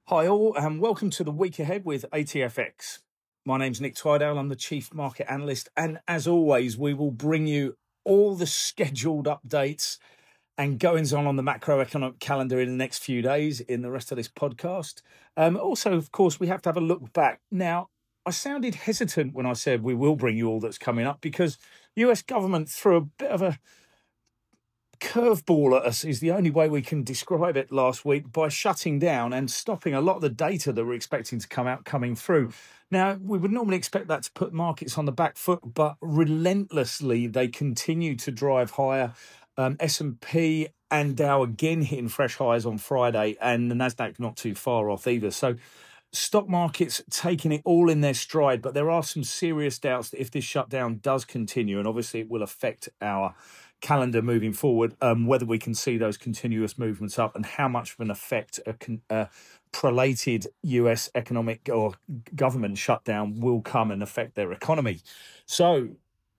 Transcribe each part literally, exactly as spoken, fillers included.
Hi all, and welcome to the week ahead with A T F X. My name's Nick Twydale, I'm the Chief Market Analyst, and as always, we will bring you all the scheduled updates and goings on on the macroeconomic calendar in the next few days in the rest of this podcast. Um, also, of course, we have to have a look back. Now, I sounded hesitant when I said we will bring you all that's coming up because U S government threw a bit of a curveball at us is the only way we can describe it last week by shutting down and stopping a lot of the data that we're expecting to come out coming through. Now, we would normally expect that to put markets on the back foot, but relentlessly they continue to drive higher. Um, S and P and Dow again hitting fresh highs on Friday, and the Nasdaq not too far off either. So stock markets taking it all in their stride, but there are some serious doubts that if this shutdown does continue, and obviously it will affect our calendar moving forward, um, whether we can see those continuous movements up and how much of an effect a, con- a prolated U S economic or government shutdown will come and affect their economy. So,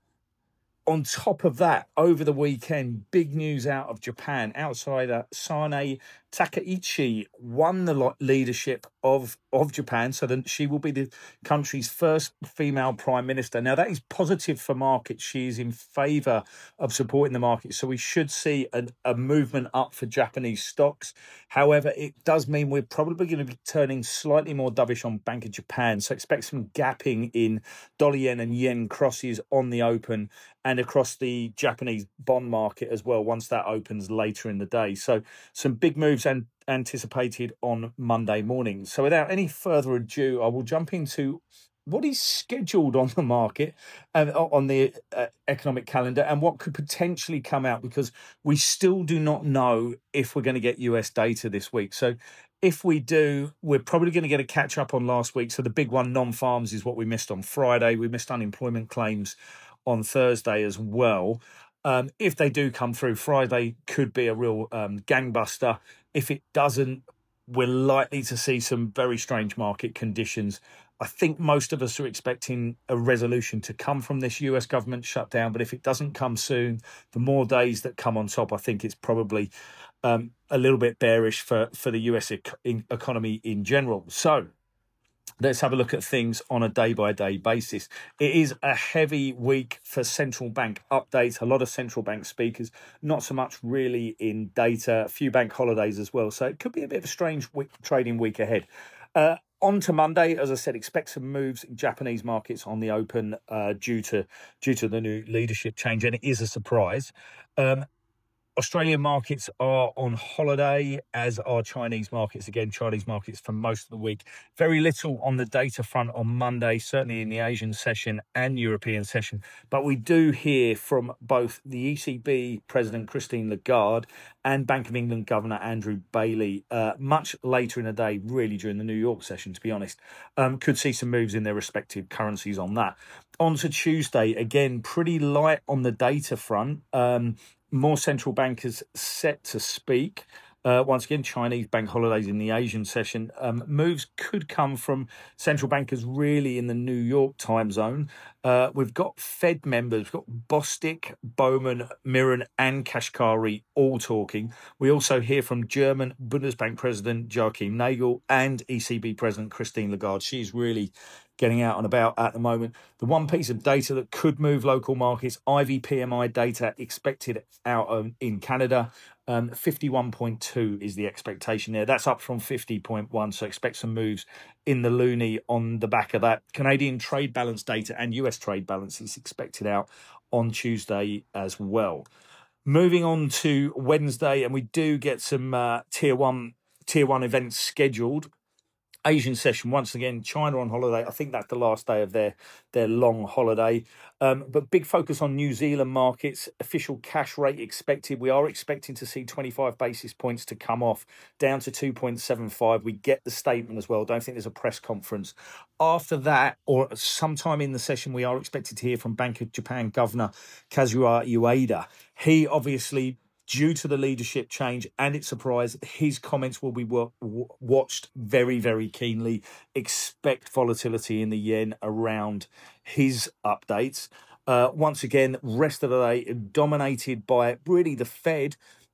on top of that, over the weekend, big news out of Japan. Outsider Sane Takaichi won the leadership of, of Japan, so that she will be the country's first female prime minister. Now, that is positive for markets. She is in favour of supporting the market, so we should see a, a movement up for Japanese stocks. However, it does mean we're probably going to be turning slightly more dovish on Bank of Japan, so expect some gapping in dollar yen and yen crosses on the open and across the Japanese bond market as well once that opens later in the day. So some big moves and anticipated on Monday morning. So without any further ado, I will jump into what is scheduled on the market and uh, on the uh, economic calendar and what could potentially come out, because we still do not know if we're going to get U S data this week. So if we do, we're probably going to get a catch up on last week. So the big one, non-farms, is what we missed on Friday. We missed unemployment claims on Thursday as well. Um, if they do come through, Friday could be a real um, gangbuster. If it doesn't, we're likely to see some very strange market conditions. I think most of us are expecting a resolution to come from this U S government shutdown, but if it doesn't come soon, the more days that come on top, I think it's probably um, a little bit bearish for, for the U S ec- in economy in general. So let's have a look at things on a day-by-day basis. It is a heavy week for central bank updates. A lot of central bank speakers, not so much really in data, a few bank holidays as well. So it could be a bit of a strange week, trading week ahead. Uh, on to Monday, as I said, expect some moves in Japanese markets on the open uh, due to due to the new leadership change, and it is a surprise. Um, Australian markets are on holiday, as are Chinese markets. Again, Chinese markets for most of the week. Very little on the data front on Monday, certainly in the Asian session and European session. But we do hear from both the E C B President Christine Lagarde and Bank of England Governor Andrew Bailey uh, much later in the day, really during the New York session, to be honest. Um, could see some moves in their respective currencies on that. On to Tuesday, again, pretty light on the data front. Um, More central bankers set to speak. Uh, once again, Chinese bank holidays in the Asian session. Um, moves could come from central bankers really in the New York time zone. Uh, we've got Fed members, we've got Bostic, Bowman, Mirren and Kashkari all talking. We also hear from German Bundesbank President Joachim Nagel and E C B President Christine Lagarde. She's really getting out and about at the moment. The one piece of data that could move local markets, I V P M I data expected out of, in Canada. Um, fifty-one point two is the expectation there. That's up from fifty point one, so expect some moves in the loonie on the back of that. Canadian trade balance data and U S trade balance is expected out on Tuesday as well. Moving on to Wednesday, and we do get some uh, tier one tier one events scheduled. Asian session, once again, China on holiday. I think that's the last day of their, their long holiday. Um, but big focus on New Zealand markets. Official cash rate expected. We are expecting to see twenty-five basis points to come off down to two point seven five. We get the statement as well. Don't think there's a press conference. After that, or sometime in the session, we are expected to hear from Bank of Japan Governor Kazuo Ueda. He obviously, due to the leadership change and its surprise, his comments will be w- w- watched very, very keenly. Expect volatility in the yen around his updates. Uh, once again, rest of the day dominated by really the Fed,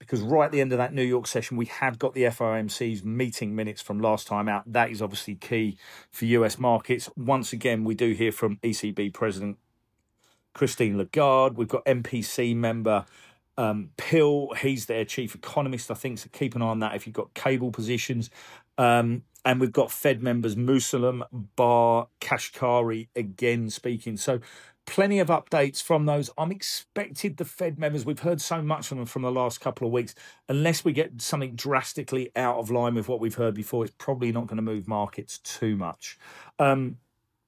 because right at the end of that New York session, we have got the F O M C's meeting minutes from last time out. That is obviously key for U S markets. Once again, we do hear from E C B President Christine Lagarde. We've got M P C member um, Pill. He's their chief economist, I think, so keep an eye on that if you've got cable positions. Um, and we've got Fed members Musalem, Barr, Kashkari again speaking. So plenty of updates from those. I'm expected the Fed members, we've heard so much from them from the last couple of weeks. Unless we get something drastically out of line with what we've heard before, it's probably not going to move markets too much. Um,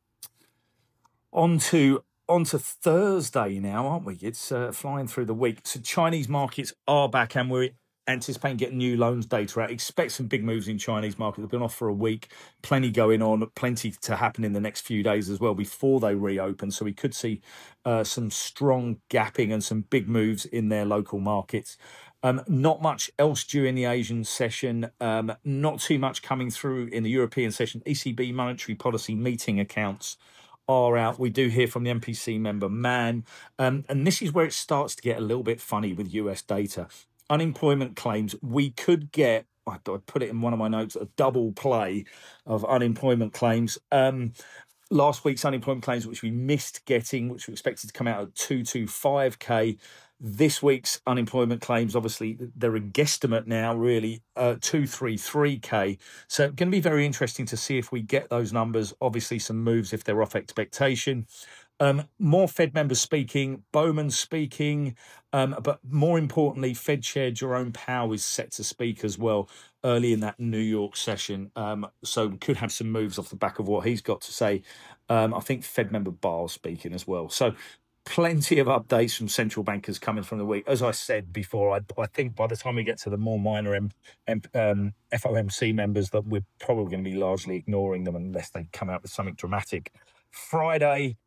on to On to Thursday now, aren't we? It's uh, flying through the week. So Chinese markets are back and we're anticipating getting new loans data out. Expect some big moves in Chinese markets. They've been off for a week. Plenty going on. Plenty to happen in the next few days as well before they reopen. So we could see uh, some strong gapping and some big moves in their local markets. Um, not much else due in the Asian session. Um, not too much coming through in the European session. E C B monetary policy meeting accounts are out. We do hear from the M P C member Mann. Um, and this is where it starts to get a little bit funny with U S data. Unemployment claims, we could get, I put it in one of my notes, a double play of unemployment claims. Um, last week's unemployment claims, which we missed getting, which we expected to come out at two hundred twenty-five K. This week's unemployment claims, obviously, they're a guesstimate now, really, uh, two hundred thirty-three K. So it's going to be very interesting to see if we get those numbers. Obviously, some moves if they're off expectation. Um, more Fed members speaking, Bowman speaking, um, but more importantly, Fed Chair Jerome Powell is set to speak as well early in that New York session. Um, so we could have some moves off the back of what he's got to say. Um, I think Fed member Barr speaking as well. So plenty of updates from central bankers coming from the week. As I said before, I, I think by the time we get to the more minor M, M, um, F O M C members, that we're probably going to be largely ignoring them unless they come out with something dramatic. Friday,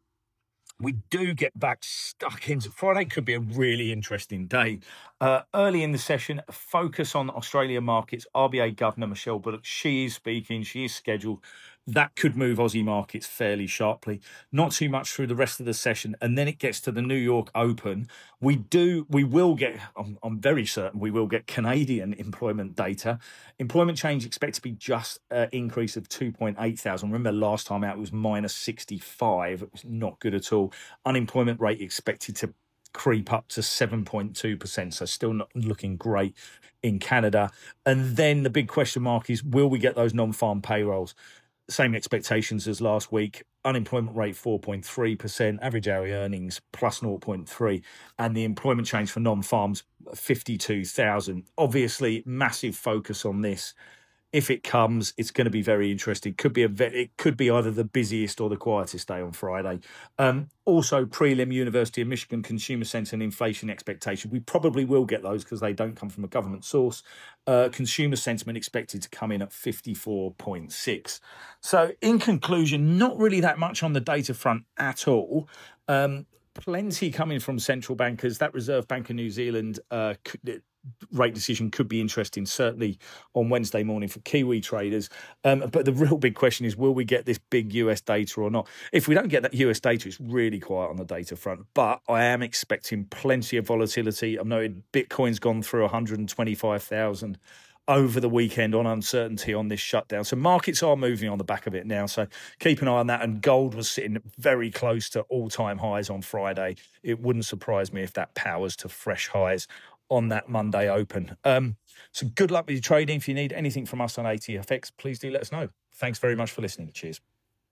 we do get back stuck into Friday. Could be a really interesting day. Uh, early in the session, focus on Australian markets. R B A Governor Michelle Bullock, she is speaking. She is scheduled. That could move Aussie markets fairly sharply. Not too much through the rest of the session, and then it gets to the New York Open. We do, we will get. I'm, I'm very certain we will get Canadian employment data. Employment change expected to be just an increase of two point eight thousand. Remember, last time out it was minus sixty-five. It was not good at all. Unemployment rate expected to creep up to seven point two percent, so still not looking great in Canada. And then the big question mark is, will we get those non-farm payrolls? Same expectations as last week. Unemployment rate four point three percent, average hourly earnings plus zero point three, and the employment change for non-farms fifty-two thousand. Obviously, massive focus on this. If it comes, it's going to be very interesting. Could be a it could be either the busiest or the quietest day on Friday. Um, also, prelim University of Michigan consumer sentiment and inflation expectation. We probably will get those because they don't come from a government source. Uh, consumer sentiment expected to come in at fifty-four point six. So, in conclusion, not really that much on the data front at all. Um, plenty coming from central bankers. That Reserve Bank of New Zealand uh, rate decision could be interesting, certainly on Wednesday morning for Kiwi traders. Um, but the real big question is, will we get this big U S data or not? If we don't get that U S data, it's really quiet on the data front. But I am expecting plenty of volatility. I've noted Bitcoin's gone through one hundred twenty-five thousand over the weekend on uncertainty on this shutdown. So markets are moving on the back of it now. So keep an eye on that. And gold was sitting very close to all-time highs on Friday. It wouldn't surprise me if that powers to fresh highs on that Monday open. Um, so good luck with your trading. If you need anything from us on A T F X, please do let us know. Thanks very much for listening. Cheers.